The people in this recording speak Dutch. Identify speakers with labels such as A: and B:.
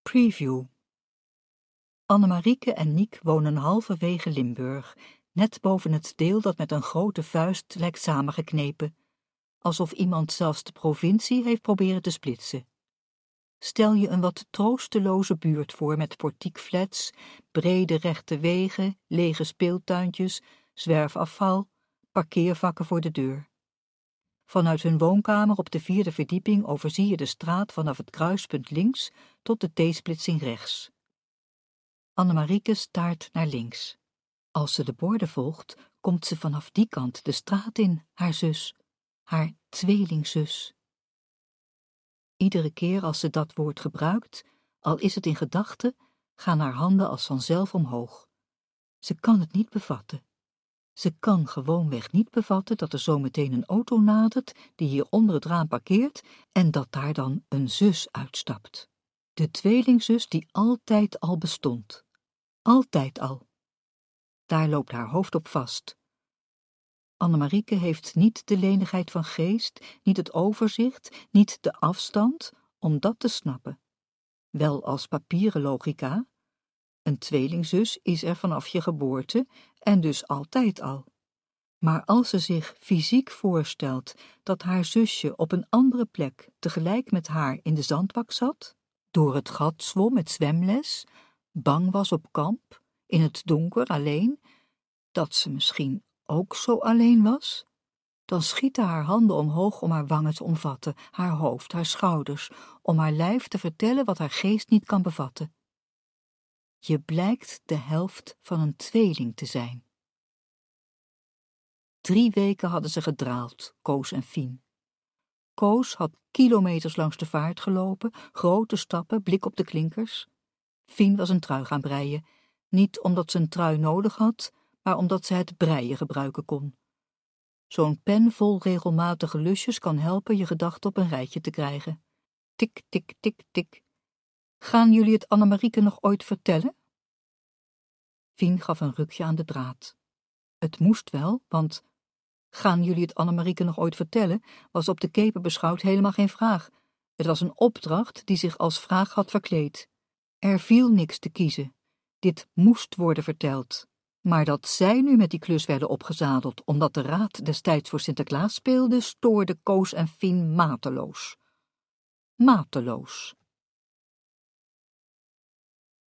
A: Preview. Annemarieke en Niek wonen halverwege Limburg, net boven het deel dat met een grote vuist lijkt samengeknepen, alsof iemand zelfs de provincie heeft proberen te splitsen. Stel je een wat troosteloze buurt voor met portiekflats, brede rechte wegen, lege speeltuintjes, zwerfafval, parkeervakken voor de deur. Vanuit hun woonkamer op de 4e verdieping overzie je de straat vanaf het kruispunt links tot de T-splitsing rechts. Annemarieke staart naar links. Als ze de borden volgt, komt ze vanaf die kant de straat in, haar zus, haar tweelingzus. Iedere keer als ze dat woord gebruikt, al is het in gedachten, gaan haar handen als vanzelf omhoog. Ze kan het niet bevatten. Ze kan gewoonweg niet bevatten dat er zometeen een auto nadert die hier onder het raam parkeert en dat daar dan een zus uitstapt. De tweelingzus die altijd al bestond. Altijd al. Daar loopt haar hoofd op vast. Annemarieke heeft niet de lenigheid van geest, niet het overzicht, niet de afstand om dat te snappen. Wel als papieren logica. Een tweelingzus is er vanaf je geboorte en dus altijd al. Maar als ze zich fysiek voorstelt dat haar zusje op een andere plek tegelijk met haar in de zandbak zat, door het gat zwom met zwemles, bang was op kamp, in het donker alleen, dat ze misschien ook zo alleen was, dan schieten haar handen omhoog om haar wangen te omvatten, haar hoofd, haar schouders, om haar lijf te vertellen wat haar geest niet kan bevatten. Je blijkt de helft van een tweeling te zijn. 3 weken hadden ze gedraald, Koos en Fien. Koos had kilometers langs de vaart gelopen, grote stappen, blik op de klinkers. Fien was een trui gaan breien, niet omdat ze een trui nodig had, maar omdat ze het breien gebruiken kon. Zo'n pen vol regelmatige lusjes kan helpen je gedachten op een rijtje te krijgen. Tik, tik, tik, tik. Gaan jullie het Annemarieke nog ooit vertellen? Fien gaf een rukje aan de draad. Het moest wel, want gaan jullie het Annemarieke nog ooit vertellen, was op de keper beschouwd helemaal geen vraag. Het was een opdracht die zich als vraag had verkleed. Er viel niks te kiezen. Dit moest worden verteld. Maar dat zij nu met die klus werden opgezadeld, omdat de raad destijds voor Sinterklaas speelde, stoorde Koos en Fien mateloos. Mateloos.